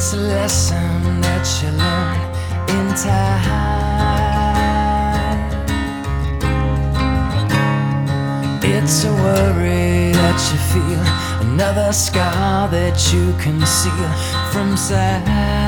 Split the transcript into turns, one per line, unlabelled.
It's a lesson that you learn in time. It's a worry that you feel, another scar that you conceal from sight.